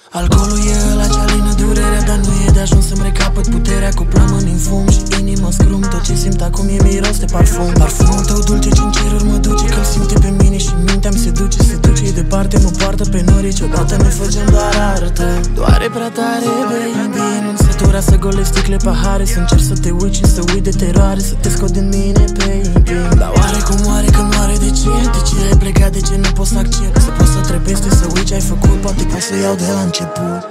Alcoolul e ăla ce alină durerea, dar nu e de ajuns să-mi recapăt puterea. Cu plămâni în fum și inimă scrum, tot ce simt acum e miros de parfum. Parfumul tău dulce ce-n ceruri mă duce, că-l simte pe mine și mintea-mi se duce departe, mă poartă pe norici. Odată ne facem doar artă. Doare prea tare, baby, nu-mi sătura să golesc sticle, pahare, să încerc să te uiți și să uit de teroare, să te scot din mine, baby. Dar oare cum oare că nu are de ce? De ce ai plecat, de ce nu pot să accept? Să pot să trepeste, să uiți ce ai făcut, poate pot să iau de la început.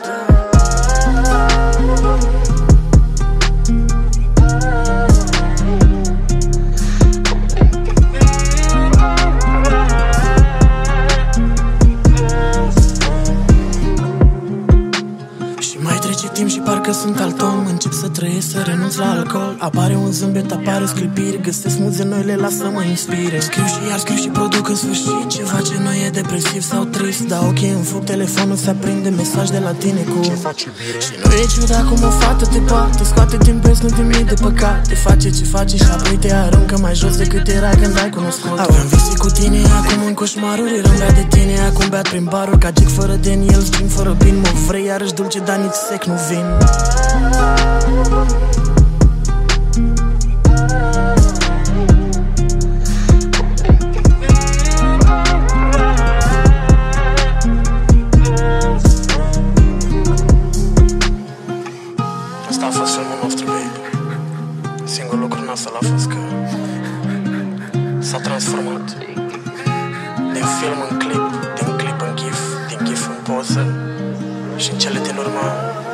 Timp și parcă sunt alt om, încep să trăiesc, să renunț la alcool. Apare un zâmbet, apare o sclipire, găsesc muze noi, le las să mă inspire. Scriu și iar scriu și produc în sfârșit ceva ce nu e depresiv sau trist. Dau ochii în foc, telefonul se aprinde, mesaj de la tine cu și nu e ciudat cum o fată te poate scoate din pes, nu mii de păcat. Te face ce face și apoi te aruncă mai jos decât era când ai cunoscut-o. Aveam vise cu tine, acum în coșmaruri, eram bea de tine, acum beat prin baruri. Ca Jack fără Daniel, Jim fără Bin. Mă vrei iarăși dulce, dar nici sec nu vin. Asta a fost filmul nostru, baby. Singurul lucru nasol a fost că s-a transformat din film în clip, din clip în gif, din gif în poză și în cele din urmă